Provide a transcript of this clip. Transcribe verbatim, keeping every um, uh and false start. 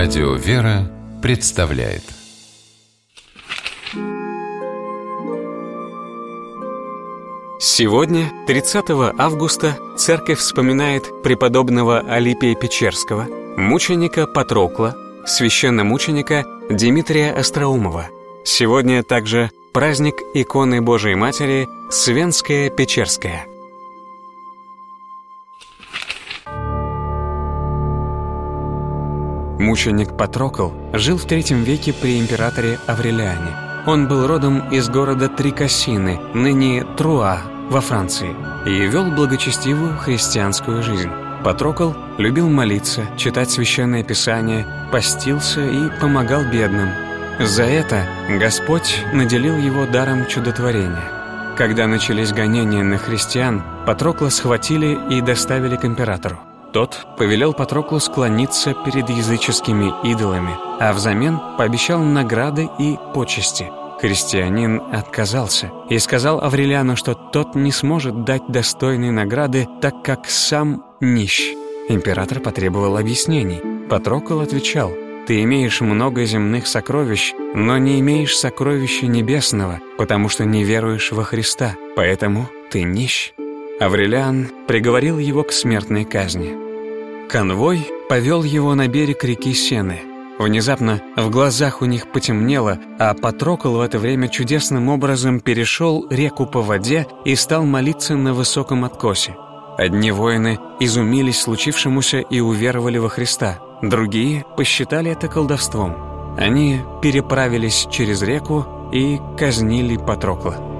Радио «Вера» представляет. Сегодня, тридцатого августа, церковь вспоминает преподобного Алипия Печерского, мученика Патрокла, священномученика Димитрия Остроумова. Сегодня также праздник иконы Божией Матери Свенская Печерская. Мученик Патрокл жил в третьем веке при императоре Аврелиане. Он был родом из города Трикассины, ныне Труа, во Франции, и вел благочестивую христианскую жизнь. Патрокл любил молиться, читать священное писание, постился и помогал бедным. За это Господь наделил его даром чудотворения. Когда начались гонения на христиан, Патрокла схватили и доставили к императору. Тот повелел Патроклу склониться перед языческими идолами, а взамен пообещал награды и почести. Христианин отказался и сказал Аврелиану, что тот не сможет дать достойной награды, так как сам нищ. Император потребовал объяснений. Патрокл отвечал: «Ты имеешь много земных сокровищ, но не имеешь сокровища небесного, потому что не веруешь во Христа, поэтому ты нищ». Аврелиан приговорил его к смертной казни. Конвой повел его на берег реки Сены. Внезапно в глазах у них потемнело, а Патрокл в это время чудесным образом перешел реку по воде и стал молиться на высоком откосе. Одни воины изумились случившемуся и уверовали во Христа, другие посчитали это колдовством. Они переправились через реку и казнили Патрокла.